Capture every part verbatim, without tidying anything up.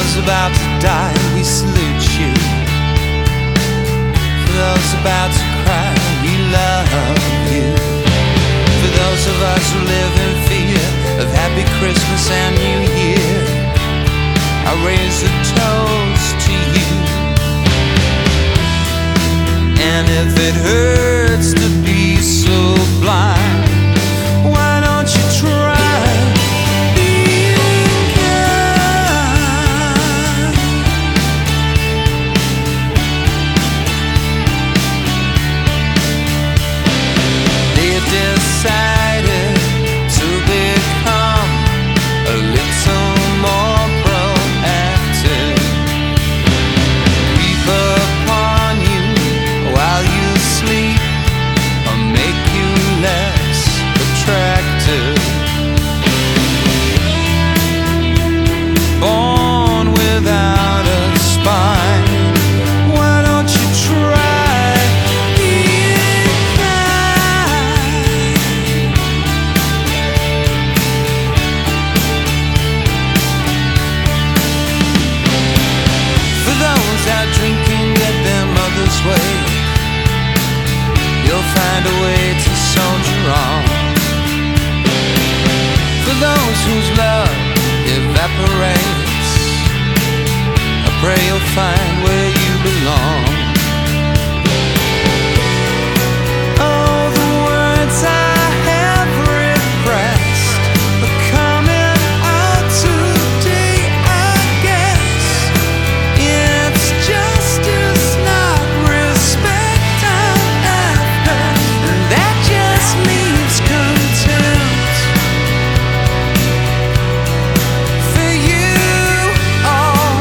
those about to die, we salute you. For those about to cry, we love you. For those of us who live in fear of Happy Christmas and New Year, I raise a toast to you. And if it hurts to be so blind, why don't you try? Decided to become a little more proactive. Creep upon you while you sleep, or make you less attractive. Born without a spine, why don't you try? Out drinking at their mother's way, you'll find a way to soldier on. For those whose love evaporates, I pray you'll find where you belong. Oh, the words I have repressed are coming out today, I guess. Justice, not respect, I'm after, and that just leaves contempt for you. Oh,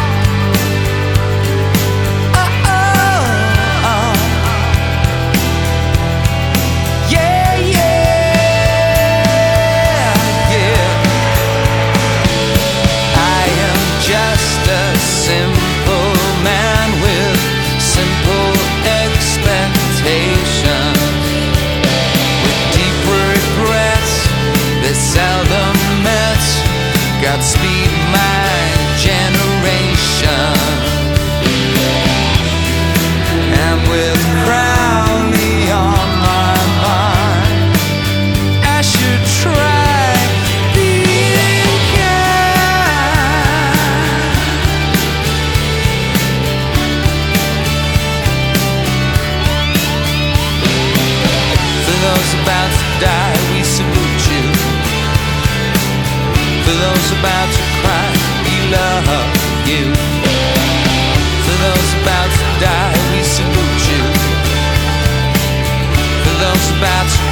oh, oh, oh. Yeah, yeah, yeah. I am just a simple man with simple expectations, with deep regrets that seldom met. Godspeed my generation. And with Crowley on my mind, I should try being kind. For those about to die, we salute you. For those about to cry, we love you. For those about to die, we salute you. For those about to